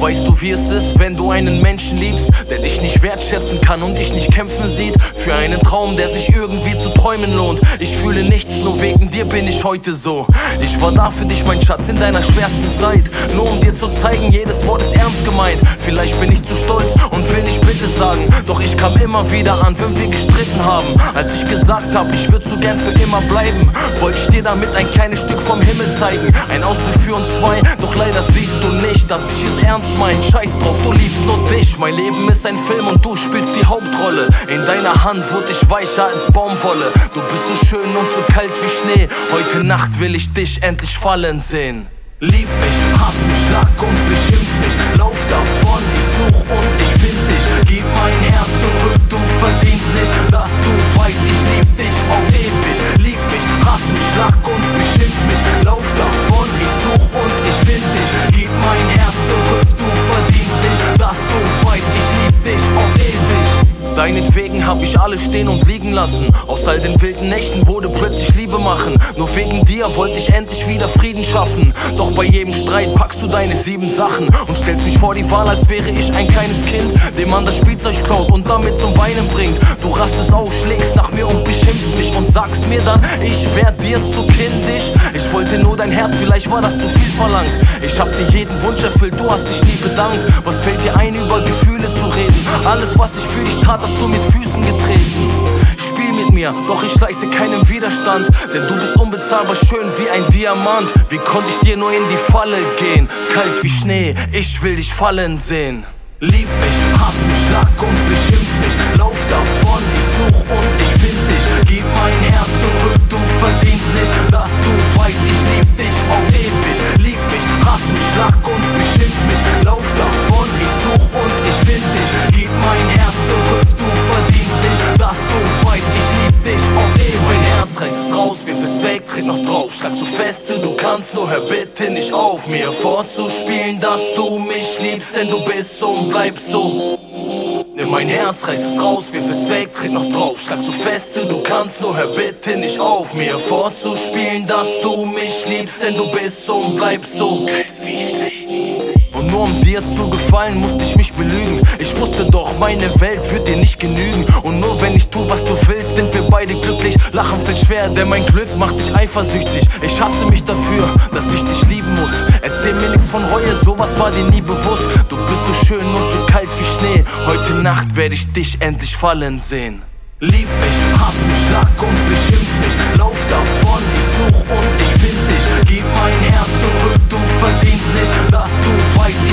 Weißt du, wie es ist, wenn du einen Menschen liebst, der dich nicht wertschätzen kann und dich nicht kämpfen sieht für einen Traum, der sich irgendwie zu träumen lohnt? Ich fühle nichts, nur wegen dir bin ich heute so. Ich war da für dich, mein Schatz, in deiner schwersten Zeit, nur um dir zu zeigen, jedes Wort ist ernst gemeint. Vielleicht bin ich zu stolz und will nicht bitte sagen, doch ich kam immer wieder an, wenn wir gestritten haben. Als ich gesagt hab, ich würd so gern für immer bleiben, wollte ich dir damit ein kleines Stück vom Himmel zeigen. Ein Ausblick für uns zwei, doch leider siehst du nicht, dass ich es ernst mein. Scheiß drauf, du liebst nur dich. Mein Leben ist ein Film und du spielst die Hauptrolle. In deiner Hand wurde ich weicher als Baumwolle. Du bist so schön und so kalt wie Schnee. Heute Nacht will ich dich endlich fallen sehen. Lieb mich, hass mich, schlag und beschimpf mich. Lauf davon, ich such und ich find dich. Gib mein Herz zurück, du verdienst nicht, dass du weißt, ich lieb dich auf ewig. Lieb mich, hass mich, schlag und beschimpf mich. Lauf davon, ich such und ich find dich. Gib mein Herz zurück, du verdienst nicht, dass du weißt, ich lieb dich auf ewig. Deinetwegen hab ich alles stehen und liegen lassen. Aus all den wilden Nächten wurde plötzlich Liebe machen. Nur wegen dir wollte ich endlich wieder Frieden schaffen. Doch bei jedem Streit packst du deine 7 Sachen und stellst mich vor die Wahl, als wäre ich ein kleines Kind, dem man das Spielzeug klaut und damit zum Weinen bringt. Du rastest aus, schlägst nach mir und beschimpfst mich und sagst mir dann, ich wär dir zu kindisch. Ich wollte nur dein Herz, vielleicht war das zu viel verlangt. Ich hab dir jeden Wunsch erfüllt, du hast dich nie bedankt. Was fällt dir ein, über Gefühle zu reden? Alles, was ich für dich tat, hast du mit Füßen getreten. Spiel mit mir, doch ich leiste keinen Widerstand, denn du bist unbezahlbar schön wie ein Diamant. Wie konnte ich dir nur in die Falle gehen? Kalt wie Schnee, ich will dich fallen sehen. Lieb mich, hass mich, schlag und beschimpf mich. Lauf davon, ich such und ich find dich. Gib mein Herz zurück, du verdienst nicht, dass du weißt, ich lieb dich auf ewig. Lieb mich, hass mich, schlag und beschimpf mich. Lauf davon, ich such und ich find dich. Gib mein Herz zurück, du verdienst nicht, dass du weißt, ich lieb dich auf ewig. Mein Herz reiß es raus, wirf es weg, tritt noch drauf. Schlag so feste, du kannst, nur hör bitte nicht auf, mir vorzuspielen, dass du mich liebst, denn du bist so und bleibst so. Nimm mein Herz, reiß es raus, wirf es weg, tritt noch drauf. Schlag so feste, du kannst, nur hör bitte nicht auf, mir vorzuspielen, dass du mich liebst, denn du bist so und bleibst so. Kalt wie Schnee. Und nur um dir zu gefallen, musste ich mich belügen. Ich wusste doch, meine Welt wird dir nicht genügen. Und nur wenn ich tu, was du willst, sind wir beide glücklich. Lachen fällt schwer, denn mein Glück macht dich eifersüchtig. Ich hasse mich dafür, dass ich dich lieben muss. Erzähl mir nichts von Reue, sowas war dir nie bewusst. Du bist so schön und so kalt wie Schnee. Heute Nacht werde ich dich endlich fallen sehen. Lieb mich, hass mich, schlag und beschimpf mich. Lauf davon, ich such und ich find dich. Gib mein Herz zurück, du verdienst nicht, dass du weißt,